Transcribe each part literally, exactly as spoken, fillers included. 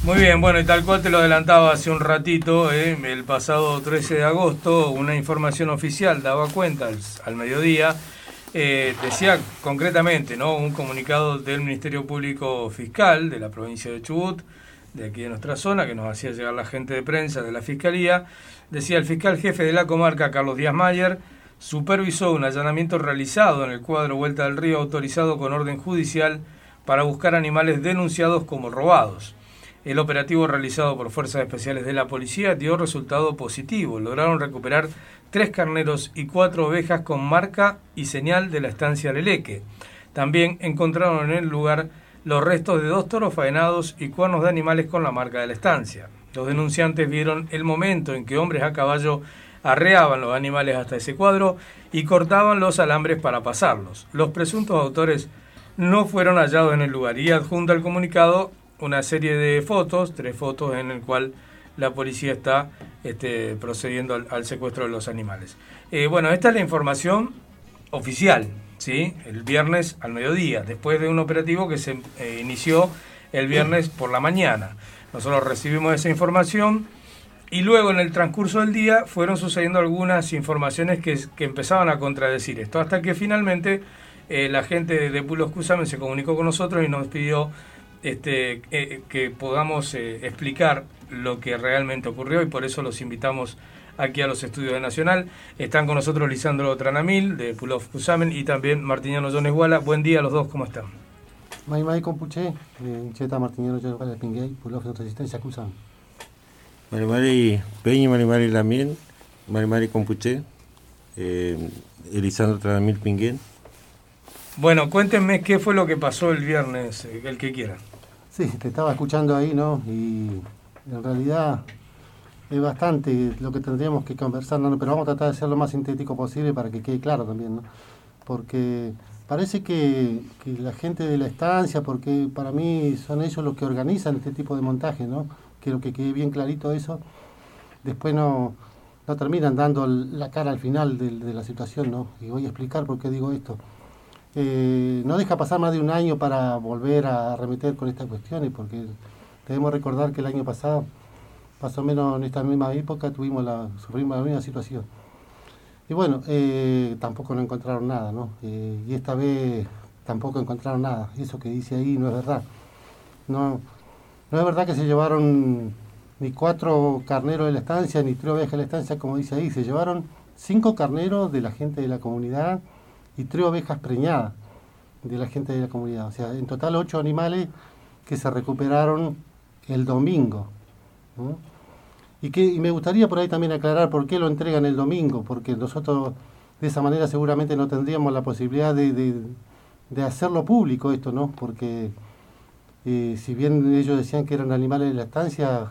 Muy bien, bueno, y tal cual te lo adelantaba hace un ratito, eh, el pasado trece de agosto, una información oficial daba cuenta al, al mediodía, eh, decía concretamente, ¿no?, un comunicado del Ministerio Público Fiscal de la provincia de Chubut, de aquí de nuestra zona, que nos hacía llegar la gente de prensa de la Fiscalía. Decía: el fiscal jefe de la comarca, Carlos Díaz Mayer, supervisó un allanamiento realizado en el cuadro Vuelta del Río, autorizado con orden judicial para buscar animales denunciados como robados. El operativo realizado por fuerzas especiales de la policía dio resultado positivo. Lograron recuperar tres carneros y cuatro ovejas con marca y señal de la estancia Leleque. También encontraron en el lugar los restos de dos toros faenados y cuernos de animales con la marca de la estancia. Los denunciantes vieron el momento en que hombres a caballo arreaban los animales hasta ese cuadro y cortaban los alambres para pasarlos. Los presuntos autores no fueron hallados en el lugar, y adjunta al comunicado una serie de fotos, tres fotos en el cual la policía está este, procediendo al, al secuestro de los animales. Eh, bueno, esta es la información oficial, ¿sí? El viernes al mediodía, después de un operativo que se eh, inició el viernes por la mañana. Nosotros recibimos esa información y luego en el transcurso del día fueron sucediendo algunas informaciones que, que empezaban a contradecir esto, hasta que finalmente eh, la gente de Pulos Cusamen se comunicó con nosotros y nos pidió Este, eh, que podamos eh, explicar lo que realmente ocurrió, y por eso los invitamos aquí a los estudios de Nacional. Están con nosotros Lisandro Tranamil de Pulov Cusamen y también Martiniano Jones Guala. Buen día a los dos, ¿cómo están? Mai Mai Compuche, Cheta Martiniano Jones Guala, Pinguey, Pulov Resistencia Cusamen. Mari Mari Peña, Mari Mari Lamien, Mari Mari Compuche, eh, Lisandro Tranamil Pinguén. Bueno, cuéntenme qué fue lo que pasó el viernes, el que quiera. Sí, te estaba escuchando ahí, ¿no? Y en realidad es bastante lo que tendríamos que conversar, ¿no? Pero vamos a tratar de ser lo más sintético posible para que quede claro también, ¿no? Porque parece que, que la gente de la estancia, porque para mí son ellos los que organizan este tipo de montaje, ¿no? Quiero que quede bien clarito eso. Después no, no terminan dando la cara al final de, de la situación, ¿no? Y voy a explicar por qué digo esto. Eh, no deja pasar más de un año para volver a arremeter con estas cuestiones, porque debemos recordar que el año pasado, más o menos en esta misma época, tuvimos la, sufrimos la misma situación. Y bueno, eh, tampoco no encontraron nada, ¿no? Eh, y esta vez tampoco encontraron nada. Eso que dice ahí no es verdad. No, no es verdad que se llevaron ni cuatro carneros de la estancia, ni tres ovejas de la estancia, como dice ahí. Se llevaron cinco carneros de la gente de la comunidad y tres ovejas preñadas de la gente de la comunidad. O sea, en total ocho animales que se recuperaron el domingo, ¿no? Y, que, y me gustaría por ahí también aclarar por qué lo entregan el domingo, porque nosotros de esa manera seguramente no tendríamos la posibilidad de, de, de hacerlo público esto, ¿no? Porque eh, si bien ellos decían que eran animales de la estancia,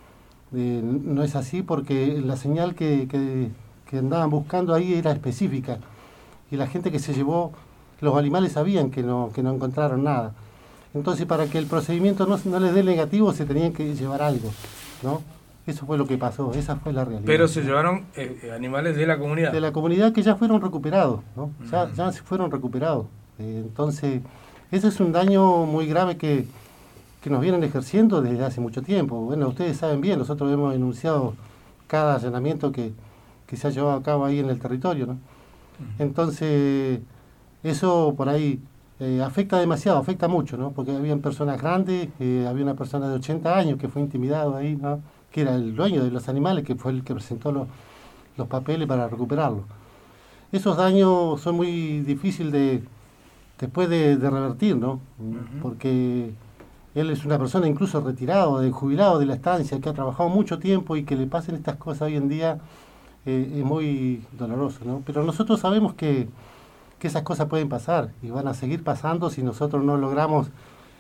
eh, no es así, porque la señal que, que, que andaban buscando ahí era específica. Y la gente que se llevó los animales sabían que no, que no encontraron nada. Entonces, para que el procedimiento no, no les dé negativo, se tenían que llevar algo, ¿no? Eso fue lo que pasó, esa fue la realidad. Pero se llevaron eh, animales de la comunidad. De la comunidad que ya fueron recuperados, ¿no? Mm. Ya, ya se fueron recuperados. Eh, entonces, ese es un daño muy grave que, que nos vienen ejerciendo desde hace mucho tiempo. Bueno, ustedes saben bien, nosotros hemos denunciado cada allanamiento que, que se ha llevado a cabo ahí en el territorio, ¿no? Entonces, eso por ahí eh, afecta demasiado, afecta mucho, ¿no? Porque habían personas grandes, eh, había una persona de ochenta años que fue intimidado ahí, ¿no? Que era el dueño de los animales, que fue el que presentó los, los papeles para recuperarlos. Esos daños son muy difíciles de, después de, de revertir, ¿no? Uh-huh. Porque él es una persona incluso retirado, de jubilado de la estancia, que ha trabajado mucho tiempo, y que le pasen estas cosas hoy en día Eh, es muy doloroso, ¿no? Pero nosotros sabemos que, que esas cosas pueden pasar y van a seguir pasando si nosotros no logramos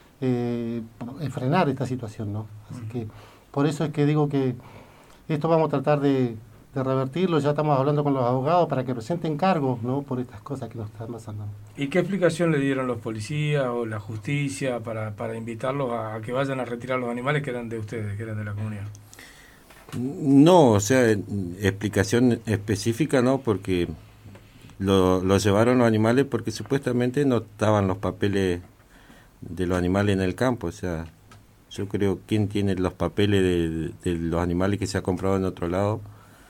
eh, frenar esta situación, ¿no? Así que por eso es que digo que esto vamos a tratar de, de revertirlo. Ya estamos hablando con los abogados para que presenten cargos, ¿no? Por estas cosas que nos están pasando. ¿Y qué explicación le dieron los policías o la justicia para, para invitarlos a, a que vayan a retirar los animales que eran de ustedes, que eran de la comunidad? No, o sea, explicación específica no, porque lo, lo llevaron los animales porque supuestamente no estaban los papeles de los animales en el campo, o sea, Yo creo quién tiene los papeles de, de los animales que se ha comprado en otro lado,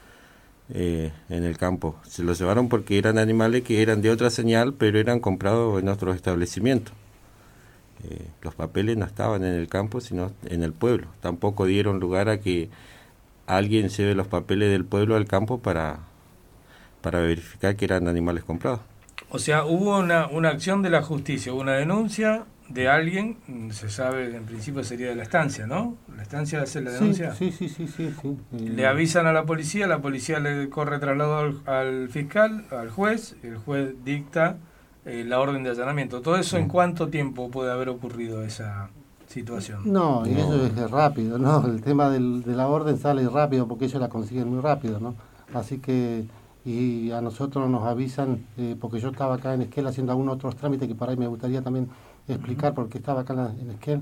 eh, en el campo. Se los llevaron porque eran animales que eran de otra señal, pero eran comprados en otros establecimientos. Eh, los papeles no estaban en el campo, sino en el pueblo. Tampoco dieron lugar a que alguien lleve los papeles del pueblo al campo para, para verificar que eran animales comprados. O sea, hubo una, una acción de la justicia, hubo una denuncia de alguien, se sabe, en principio sería de la estancia, ¿no? La estancia hace la denuncia. Sí, sí, sí, sí, sí, sí. Le avisan a la policía, la policía le corre traslado al, al fiscal, al juez, el juez dicta eh, la orden de allanamiento. ¿Todo eso en cuánto tiempo puede haber ocurrido esa situación? No, y eso es rápido, ¿no? El tema del, de la orden sale rápido porque ellos la consiguen muy rápido, ¿no? Así que, y a nosotros nos avisan, eh, porque yo estaba acá en Esquel haciendo algunos otros trámites que por ahí me gustaría también explicar porque estaba acá en, la, en Esquel.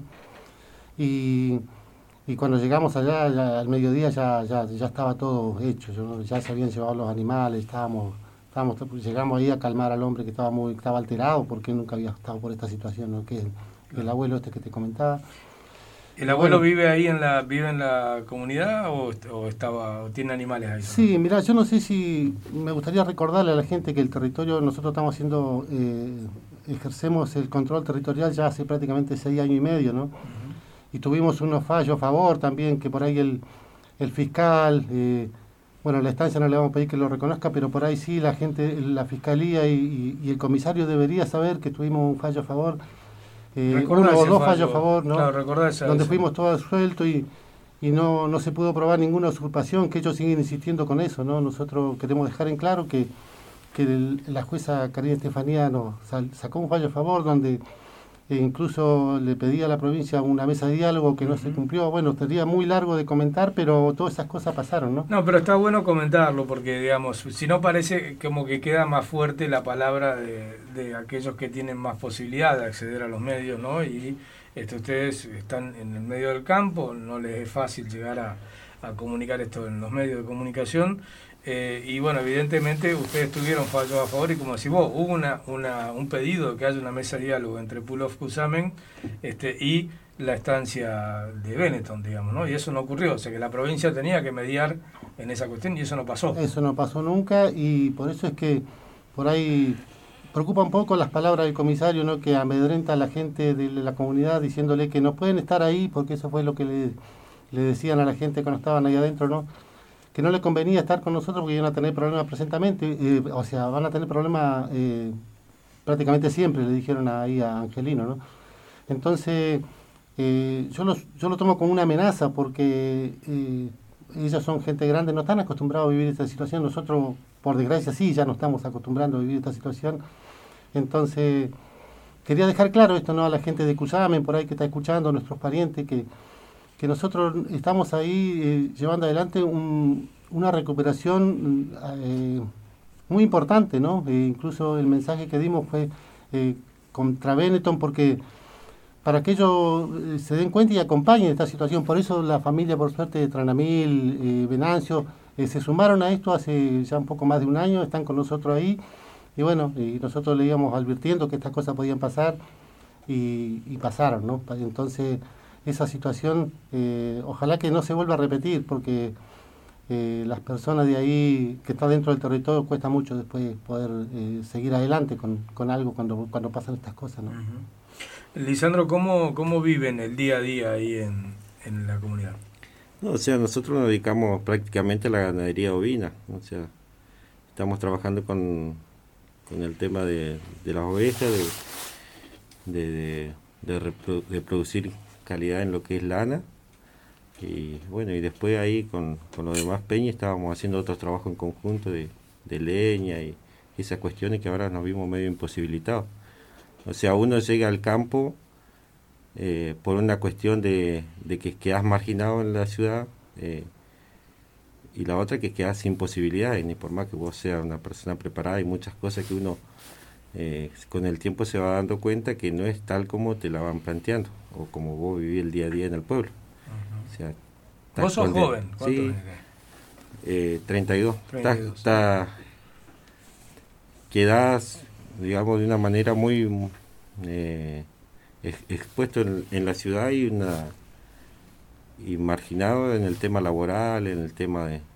Y, y cuando llegamos allá, ya, al mediodía ya, ya, ya estaba todo hecho, yo, ya se habían llevado los animales, estábamos, estábamos, llegamos ahí a calmar al hombre que estaba muy estaba alterado porque nunca había estado por esta situación, ¿no? Que es el, el abuelo este que te comentaba. ¿El abuelo Bueno, vive ahí en la vive en la comunidad o, o estaba o tiene animales ahí? sí, mira, yo no sé si me gustaría recordarle a la gente que el territorio nosotros estamos haciendo, eh, ejercemos el control territorial ya hace prácticamente seis años y medio, ¿no? Uh-huh. Y tuvimos unos fallos a favor también, que por ahí el, el fiscal, eh, bueno, la estancia no le vamos a pedir que lo reconozca, pero por ahí sí la gente, la fiscalía y, y, y el comisario debería saber que tuvimos un fallo a favor. Eh, uno o dos fallos a favor, ¿no? Claro, donde eso. Fuimos todos sueltos y, y no, no se pudo probar ninguna usurpación, que ellos siguen insistiendo con eso, ¿no? Nosotros queremos dejar en claro que, que el, la jueza Karina Estefanía nos sal, sacó un fallo a favor donde eh, incluso le pedía a la provincia una mesa de diálogo que no uh-huh. se cumplió. Bueno, sería muy largo de comentar, pero todas esas cosas pasaron, ¿no? No, pero está bueno comentarlo porque, digamos, si no parece como que queda más fuerte la palabra de, de aquellos que tienen más posibilidad de acceder a los medios, ¿no? Y este, ustedes están en el medio del campo, no les es fácil llegar a, a comunicar esto en los medios de comunicación. Eh, y bueno, evidentemente ustedes tuvieron fallos a favor y como decís vos, hubo una, una, un pedido de que haya una mesa de diálogo entre Pulov Cusamen este, y la estancia de Benetton, digamos, ¿no? Y eso no ocurrió, o sea que la provincia tenía que mediar en esa cuestión y eso no pasó. Eso no pasó nunca y por eso es que por ahí preocupa un poco las palabras del comisario, ¿no? Que amedrenta a la gente de la comunidad diciéndole que no pueden estar ahí porque eso fue lo que le, le decían a la gente cuando estaban ahí adentro, ¿no? Que no le convenía estar con nosotros porque iban a tener problemas presentamente, eh, o sea, van a tener problemas eh, prácticamente siempre, le dijeron ahí a Angelino, ¿no? Entonces, eh, yo, los, yo lo tomo como una amenaza porque eh, ellos son gente grande, no están acostumbrados a vivir esta situación, nosotros, por desgracia, sí, ya no estamos acostumbrando a vivir esta situación. Entonces, quería dejar claro esto, ¿no? A la gente de Cusamen, por ahí que está escuchando, a nuestros parientes, que que nosotros estamos ahí eh, llevando adelante un, una recuperación eh, muy importante, ¿no? Eh, incluso el mensaje que dimos fue eh, contra Benetton porque para que ellos eh, se den cuenta y acompañen esta situación. Por eso la familia, por suerte, de Tranamil, eh, Venancio, eh, se sumaron a esto hace ya un poco más de un año, están con nosotros ahí. Y bueno, y nosotros le íbamos advirtiendo que estas cosas podían pasar y, y pasaron, ¿no? Entonces, esa situación, eh, ojalá que no se vuelva a repetir, porque eh, las personas de ahí que están dentro del territorio cuesta mucho después poder eh, seguir adelante con, con algo cuando, cuando pasan estas cosas, ¿no? Uh-huh. Lisandro, ¿cómo, cómo viven el día a día ahí en, en la comunidad? No, o sea, nosotros nos dedicamos prácticamente a la ganadería ovina, o sea, estamos trabajando con, con el tema de, de las ovejas, de, de, de, de, reprodu, de producir calidad en lo que es lana y bueno, y después ahí con, con los demás peñas estábamos haciendo otros trabajos en conjunto de, de leña y esas cuestiones que ahora nos vimos medio imposibilitados. O sea, uno llega al campo eh, por una cuestión de, de que quedas marginado en la ciudad eh, y la otra que quedas sin posibilidades, ni por más que vos seas una persona preparada, hay muchas cosas que uno eh, con el tiempo se va dando cuenta que no es tal como te la van planteando o como vos vivís el día a día en el pueblo. Uh-huh. O sea, vos sos joven, ¿cuánto sí, eh, treinta y dos. Está, está, quedás, digamos, de una manera muy eh, ex, expuesto en, en la ciudad y una y marginados en el tema laboral, en el tema de...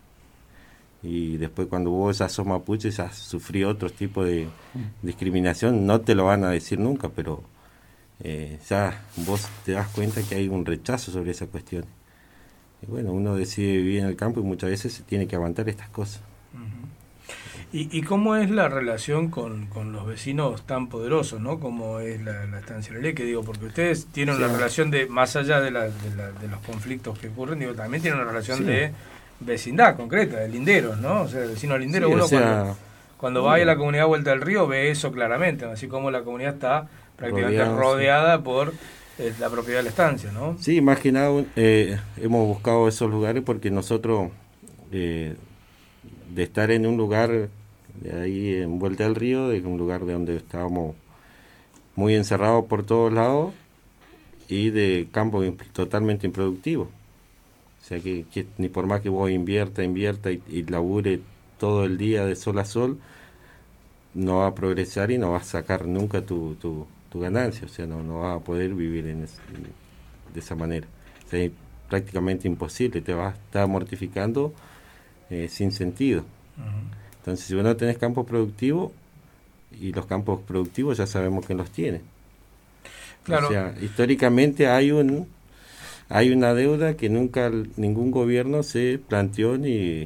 Y después cuando vos ya sos mapuche, ya sufrí otro tipo de discriminación, no te lo van a decir nunca, pero eh, ya vos te das cuenta que hay un rechazo sobre esa cuestión. Y bueno, uno decide vivir en el campo y muchas veces se tiene que aguantar estas cosas. Uh-huh. ¿Y, ¿Y cómo es la relación con, con los vecinos tan poderosos, ¿no? Como es la, la estancia Lelé, que digo, porque ustedes tienen sí. una relación de, más allá de, la, de, la, de los conflictos que ocurren, digo, también tienen una relación sí. de vecindad concreta, de linderos, ¿no? O sea, el vecino lindero, sí, uno o sea, cuando, cuando va a la comunidad Vuelta del Río ve eso claramente, ¿no? Así como la comunidad está prácticamente rodeada, rodeada sí. por eh, la propiedad de la estancia, ¿no? Sí, más que nada eh, hemos buscado esos lugares porque nosotros, eh, de estar en un lugar de ahí en Vuelta del Río, de un lugar de donde estábamos muy encerrados por todos lados y de campo imp- totalmente improductivo. O sea que, que ni por más que vos invierta, invierta y, y labure todo el día de sol a sol, no va a progresar y no vas a sacar nunca tu, tu, tu ganancia. O sea, no, no vas a poder vivir en es, de esa manera. O sea, es prácticamente imposible, te vas a estar mortificando eh, sin sentido. Uh-huh. Entonces, si vos no tenés campos productivos, y los campos productivos ya sabemos que los tiene. Claro. O sea, históricamente hay un hay una deuda que nunca ningún gobierno se planteó ni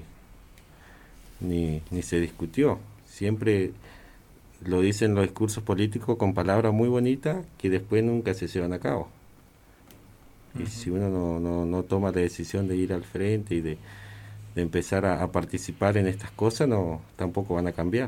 ni, ni se discutió. Siempre lo dicen los discursos políticos con palabras muy bonitas que después nunca se llevan a cabo. Uh-huh. Y si uno no, no, no toma la decisión de ir al frente y de de empezar a, a participar en estas cosas, no tampoco van a cambiar.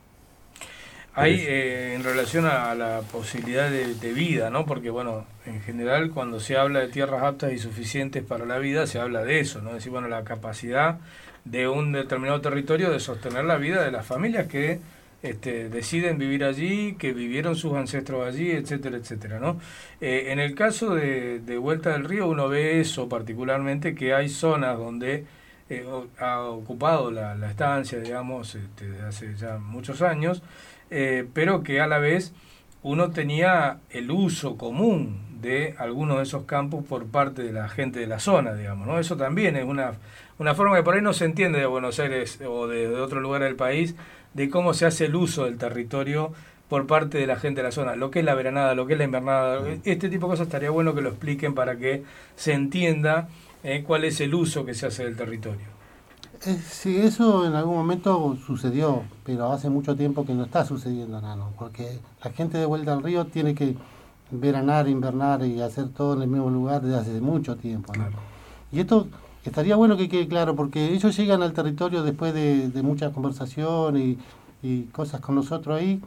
Hay eh, en relación a la posibilidad de, de vida, ¿no? Porque bueno, en general cuando se habla de tierras aptas y suficientes para la vida, se habla de eso, ¿no? Es decir, bueno, la capacidad de un determinado territorio de sostener la vida de las familias que este, deciden vivir allí, que vivieron sus ancestros allí, etcétera, etcétera, ¿no? Eh, en el caso de, de Vuelta del Río uno ve eso particularmente, que hay zonas donde Eh, ha ocupado la, la estancia, digamos, este, de hace ya muchos años, eh, pero que a la vez uno tenía el uso común de algunos de esos campos por parte de la gente de la zona, digamos, ¿no? Eso también es una, una forma que por ahí no se entiende de Buenos Aires o de, de otro lugar del país, de cómo se hace el uso del territorio por parte de la gente de la zona, lo que es la veranada, lo que es la invernada, este tipo de cosas estaría bueno que lo expliquen para que se entienda Eh, cuál es el uso que se hace del territorio. Eh, sí, eso en algún momento sucedió, pero hace mucho tiempo que no está sucediendo nada, ¿no? Porque la gente de Vuelta al Río tiene que veranar, invernar y hacer todo en el mismo lugar desde hace mucho tiempo, ¿no? Claro. Y esto estaría bueno que quede claro, porque ellos llegan al territorio después de, de mucha conversación y, y cosas con nosotros ahí,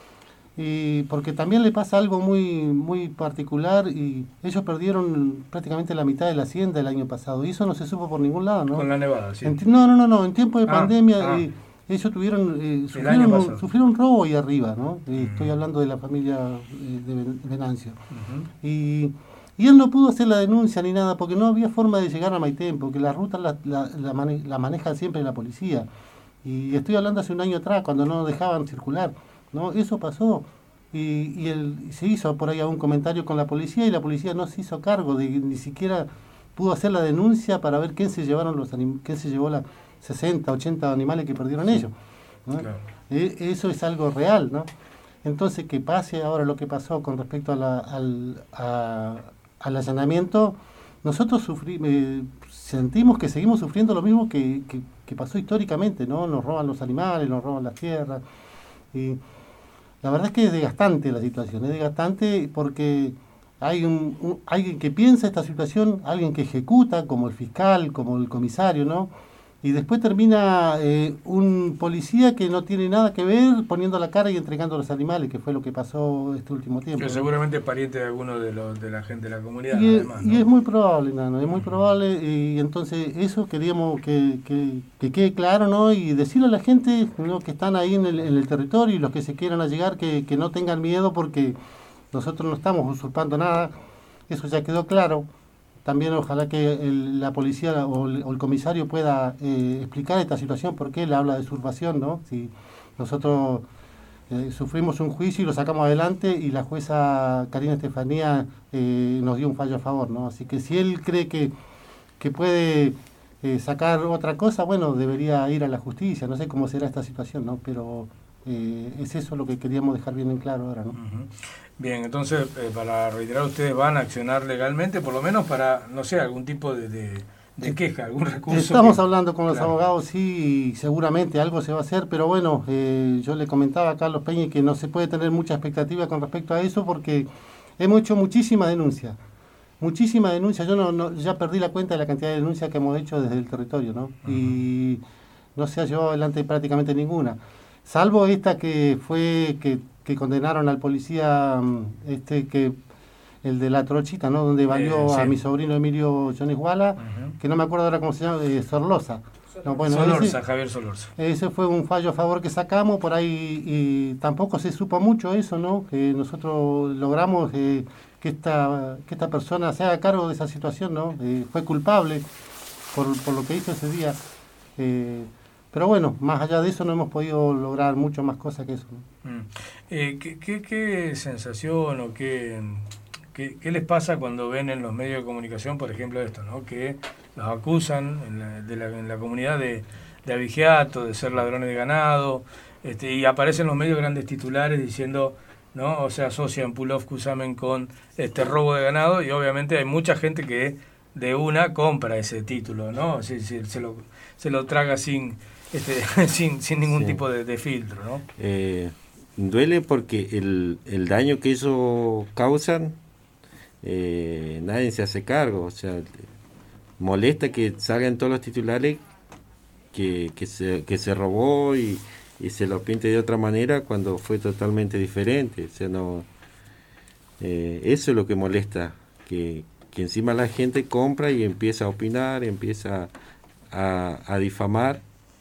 y porque también le pasa algo muy muy particular, y ellos perdieron prácticamente la mitad de la hacienda el año pasado, y eso no se supo por ningún lado, ¿no? Con la nevada, sí. En, no, no, no, no, en tiempo de ah, pandemia ah. Eh, ellos tuvieron, eh, sufrieron, sufrieron un robo ahí arriba, ¿no? Eh, uh-huh. Estoy hablando de la familia eh, de Venancio. Uh-huh. Y, y él no pudo hacer la denuncia ni nada, porque no había forma de llegar a Maitén, porque la ruta la, la, la, mane- la maneja siempre la policía. Y estoy hablando hace un año atrás, cuando no dejaban circular, ¿no? Eso pasó, y, y el, se hizo por ahí algún comentario con la policía, y la policía no se hizo cargo, de ni siquiera pudo hacer la denuncia para ver quién se llevaron los anim, quién se llevó las sesenta, ochenta animales que perdieron ellos, ¿no? Claro. E, eso es algo real, ¿no? Entonces, que pase ahora lo que pasó con respecto a la, al, a, al allanamiento, nosotros sufrí, eh, sentimos que seguimos sufriendo lo mismo que, que, que pasó históricamente, ¿no? Nos roban los animales, nos roban las tierras, y la verdad es que es desgastante la situación, es desgastante porque hay un, un, alguien que piensa esta situación, alguien que ejecuta, como el fiscal, como el comisario, ¿no? Y después termina eh, un policía que no tiene nada que ver poniendo la cara y entregando los animales, que fue lo que pasó este último tiempo. Que seguramente es pariente de alguno de los de la gente de la comunidad. Y, además, ¿no? Y es muy probable, Nano, es muy probable, y entonces eso queríamos que, que, que quede claro, ¿no? Y decirle a la gente, ¿no?, que están ahí en el, en el territorio, y los que se quieran allegar, que, que no tengan miedo, porque nosotros no estamos usurpando nada, eso ya quedó claro. También ojalá que el, la policía o el, o el comisario pueda eh, explicar esta situación, porque él habla de usurpación, ¿no? Si nosotros eh, sufrimos un juicio y lo sacamos adelante, y la jueza Karina Estefanía eh, nos dio un fallo a favor, ¿no? Así que si él cree que, que puede eh, sacar otra cosa, bueno, debería ir a la justicia, no sé cómo será esta situación, ¿no? Pero eh, es eso lo que queríamos dejar bien en claro ahora, ¿no? Uh-huh. Bien, entonces, eh, para reiterar, ustedes van a accionar legalmente, por lo menos para, no sé, algún tipo de, de, de queja, algún recurso. Estamos que, hablando con los claro. abogados, sí, y seguramente algo se va a hacer, pero bueno, eh, yo le comentaba a Carlos Peña que no se puede tener mucha expectativa con respecto a eso porque hemos hecho muchísimas denuncias, muchísimas denuncias. Yo no, no ya perdí la cuenta de la cantidad de denuncias que hemos hecho desde el territorio, ¿no? Uh-huh. Y no se ha llevado adelante prácticamente ninguna, salvo esta que fue que, que condenaron al policía, este que el de la trochita, ¿no? Donde valió eh, sí. a mi sobrino Emilio Jones Guala, uh-huh. que no me acuerdo ahora cómo se llama, eh, Sorlosa. No, bueno, Solorza, ese, Javier Solorza. Ese fue un fallo a favor que sacamos por ahí y tampoco se supo mucho eso, ¿no? Que nosotros logramos eh, que esta que esta persona se haga cargo de esa situación, ¿no? Eh, fue culpable por, por lo que hizo ese día. Eh, pero bueno, más allá de eso no hemos podido lograr mucho más cosas que eso, ¿no? Mm. Eh, ¿qué, qué, ¿Qué sensación o qué, qué, qué les pasa cuando ven en los medios de comunicación, por ejemplo, esto, ¿no? Que los acusan en la, de la, en la comunidad de, de abigeato, de ser ladrones de ganado, este, y aparecen los medios grandes titulares diciendo, ¿no? O sea, asocian Pulov Cusamen con este robo de ganado, y obviamente hay mucha gente que de una compra ese título, ¿no? Se, se, se, lo, se lo traga sin, este, sin, sin ningún sí. tipo de, de filtro, ¿no? Eh, duele porque el, el daño que ellos causan, eh, nadie se hace cargo, o sea, molesta que salgan todos los titulares que, que, se, que se robó y, y se lo pinte de otra manera cuando fue totalmente diferente. O sea, no, eh, eso es lo que molesta, que, que encima la gente compra y empieza a opinar, empieza a, a difamar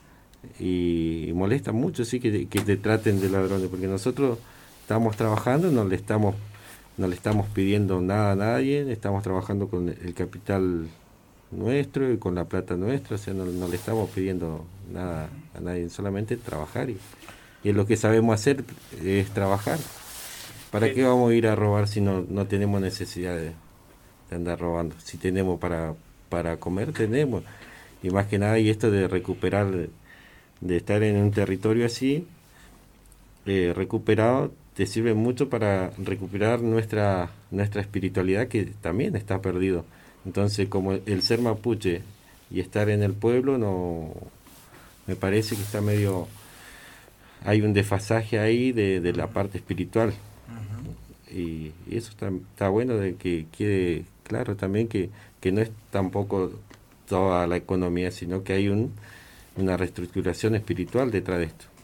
y, y molesta mucho, sí, que, que te traten de ladrones, porque nosotros estamos trabajando, no le estamos, no le estamos pidiendo nada a nadie, estamos trabajando con el capital nuestro y con la plata nuestra, o sea, no, no le estamos pidiendo nada a nadie, solamente trabajar y, y lo que sabemos hacer es trabajar. ¿Para sí. qué vamos a ir a robar si no, no tenemos necesidad de, de andar robando? Si tenemos para, para comer, tenemos. Y más que nada, y esto de recuperar, de estar en un territorio así, eh, recuperado, te sirve mucho para recuperar nuestra, nuestra espiritualidad, que también está perdido. Entonces, como el ser mapuche y estar en el pueblo, no me parece que está medio, hay un desfasaje ahí de, de la parte espiritual. Uh-huh. y, y eso está, está bueno, de que quede claro también que, que no es tampoco toda la economía, sino que hay un, una reestructuración espiritual detrás de esto.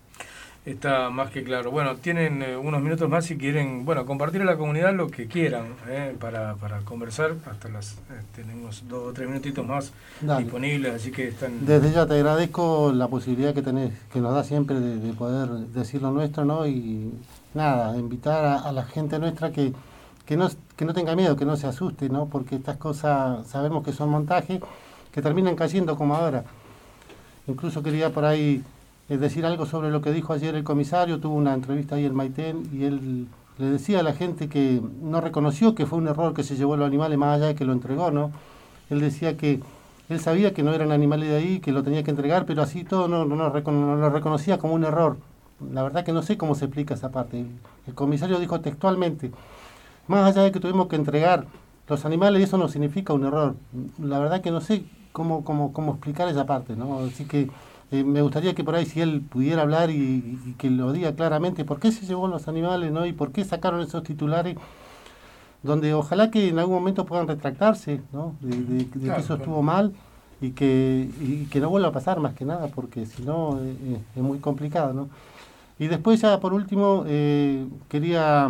Está más que claro. Bueno, tienen eh, unos minutos más si quieren, bueno, compartir a la comunidad lo que quieran eh, para, para conversar. Hasta las eh, tenemos dos o tres minutitos más Dale. disponibles, así que están... Desde ya te agradezco la posibilidad que tenés, que nos da siempre de, de poder decir lo nuestro, ¿no? Y nada, invitar a, a la gente nuestra que, que, no, que no tenga miedo, que no se asuste, ¿no? Porque estas cosas sabemos que son montajes, que terminan cayendo como ahora. Incluso quería por ahí... Es decir algo sobre lo que dijo ayer el comisario, tuvo una entrevista ahí en Maitén y él le decía a la gente que no reconoció que fue un error que se llevó los animales más allá de que lo entregó, ¿no? Él decía que él sabía que no eran animales de ahí, que lo tenía que entregar, pero así todo no, no, no, no lo reconocía como un error. La verdad que no sé cómo se explica esa parte. El comisario dijo textualmente, más allá de que tuvimos que entregar los animales, eso no significa un error. La verdad que no sé cómo, cómo, cómo explicar esa parte, ¿no? Así que Eh, me gustaría que por ahí si él pudiera hablar y, y que lo diga claramente por qué se llevó los animales, ¿no? Y por qué sacaron esos titulares donde ojalá que en algún momento puedan retractarse, ¿no? De, de, de claro, que eso estuvo mal y que, y que no vuelva a pasar más que nada, porque si no eh, es muy complicado, ¿no? Y después ya por último eh, quería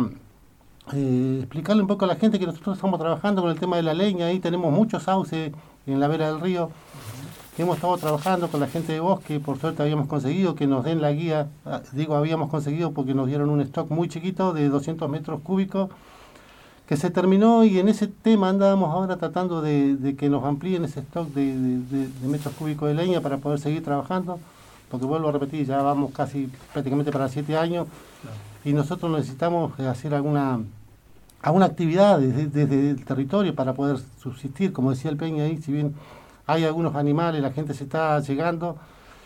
eh, explicarle un poco a la gente que nosotros estamos trabajando con el tema de la leña, ahí tenemos muchos sauces en la vera del río. Hemos estado trabajando con la gente de bosque, por suerte habíamos conseguido que nos den la guía, digo habíamos conseguido porque nos dieron un stock muy chiquito de doscientos metros cúbicos, que se terminó y en ese tema andábamos ahora tratando de, de que nos amplíen ese stock de, de, de, de metros cúbicos de leña para poder seguir trabajando, porque vuelvo a repetir, ya vamos casi prácticamente para siete años y nosotros necesitamos hacer alguna a una actividad desde, desde el territorio para poder subsistir. Como decía el Peña ahí, si bien hay algunos animales, la gente se está llegando,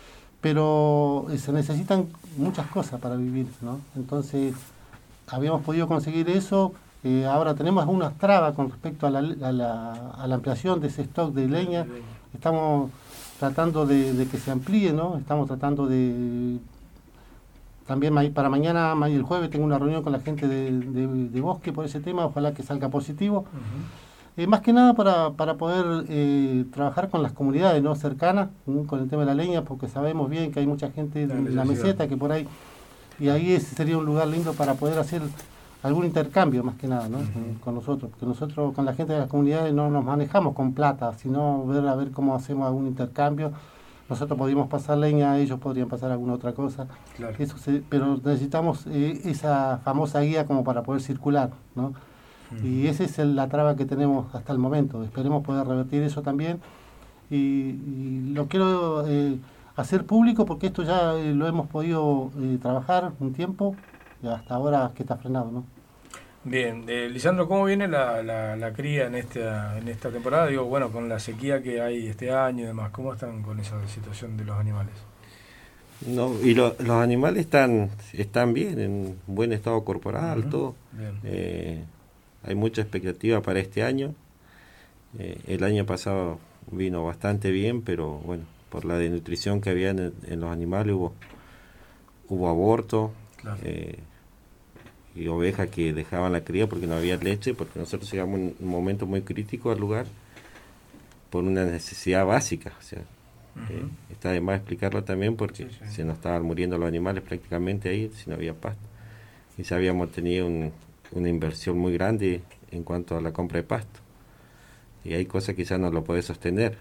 pero eh, se necesitan muchas cosas para vivir, ¿no? Entonces, habíamos podido conseguir eso. Eh, ahora tenemos unas trabas con respecto a la, a, la, a la ampliación de ese stock de leña. Estamos tratando de, de que se amplíe, ¿no? Estamos tratando de... También ma- para mañana, ma- el jueves, tengo una reunión con la gente de, de, de Bosque por ese tema, ojalá que salga positivo. Uh-huh. Eh, más que nada para, para poder eh, trabajar con las comunidades, ¿no?, cercanas, ¿no?, con el tema de la leña, porque sabemos bien que hay mucha gente la en la meseta que por ahí... Y ahí ese sería un lugar lindo para poder hacer algún intercambio, más que nada, ¿no? Uh-huh. Con nosotros, porque nosotros con la gente de las comunidades no nos manejamos con plata, sino ver a ver cómo hacemos algún intercambio. Nosotros podríamos pasar leña, ellos podrían pasar alguna otra cosa. Claro. Eso se, pero necesitamos eh, esa famosa guía como para poder circular, ¿no? Uh-huh. Y esa es el, la traba que tenemos hasta el momento. Esperemos poder revertir eso también. Y, y lo quiero eh, hacer público porque esto ya eh, lo hemos podido eh, trabajar un tiempo y hasta ahora que está frenado, ¿no? Bien, eh, Lisandro, ¿cómo viene la, la, la cría en esta en esta temporada? Digo, bueno, con la sequía que hay este año y demás, ¿cómo están con esa situación de los animales? No, y lo, los animales están están bien, en buen estado corporal, uh-huh. todo. Eh, hay mucha expectativa para este año. Eh, el año pasado vino bastante bien, pero bueno, por la desnutrición que había en, en los animales hubo hubo aborto. Claro. Eh, y ovejas que dejaban la cría porque no había leche, porque nosotros llegamos en un momento muy crítico al lugar por una necesidad básica, o sea, uh-huh. eh, está de más explicarlo también porque sí, sí. se nos estaban muriendo los animales prácticamente ahí si no había pasto, y ya habíamos tenido un, una inversión muy grande en cuanto a la compra de pasto, y hay cosas que ya no lo puede sostener,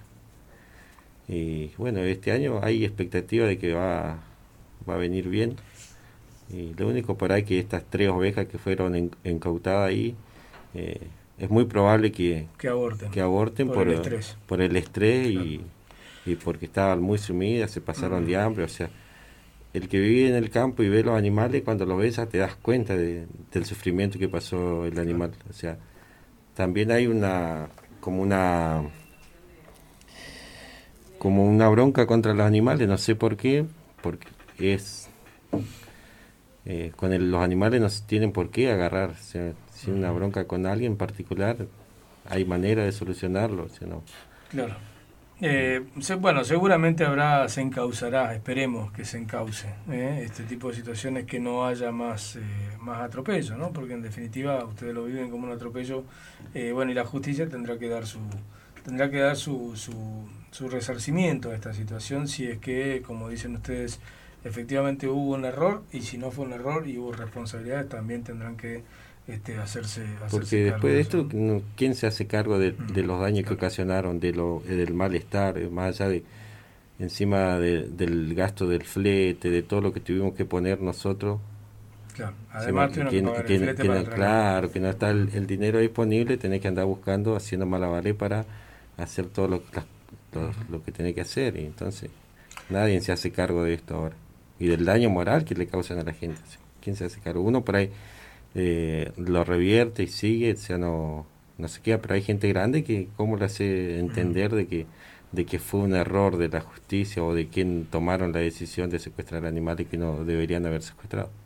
y bueno, este año hay expectativa de que va, va a venir bien. Y lo único por ahí que estas tres ovejas que fueron en, incautadas ahí, eh, es muy probable que, que aborten, que aborten por, por el estrés, por el estrés claro. y, y porque estaban muy sumidas, se pasaron uh-huh. de hambre. O sea, el que vive en el campo y ve los animales, cuando los ves ya te das cuenta de, del sufrimiento que pasó el animal. Claro. O sea, también hay una como una como una bronca contra los animales, no sé por qué, porque es Eh, con el, los animales no tienen por qué agarrar, o sea, si hay una bronca con alguien en particular, hay manera de solucionarlo, o sea, no. Claro. Eh, se, bueno, seguramente habrá, se encauzará, esperemos que se encauce ¿eh? este tipo de situaciones, que no haya más eh, más atropello, ¿no? Porque en definitiva ustedes lo viven como un atropello, eh, bueno, y la justicia tendrá que dar su tendrá que dar su, su, su resarcimiento a esta situación, si es que, como dicen ustedes, efectivamente hubo un error, y si no fue un error y hubo responsabilidades, también tendrán que este, hacerse, hacerse porque después de esto, eso. ¿Quién se hace cargo de, de los daños claro. que ocasionaron, de lo del malestar, más allá de encima de, del gasto del flete, de todo lo que tuvimos que poner nosotros? Claro, además que, que, que, que, que no, claro, que no está el, el dinero disponible, tenés que andar buscando, haciendo malabares para hacer todo lo, la, lo, uh-huh. lo que tenés que hacer, y entonces nadie se hace cargo de esto ahora. Y del daño moral que le causan a la gente. ¿Quién se hace cargo? Uno por ahí eh, lo revierte y sigue, o sea, no, no se queda, pero hay gente grande que cómo le hace entender de que de que fue un error de la justicia o de quien tomaron la decisión de secuestrar animales que no deberían haber secuestrado.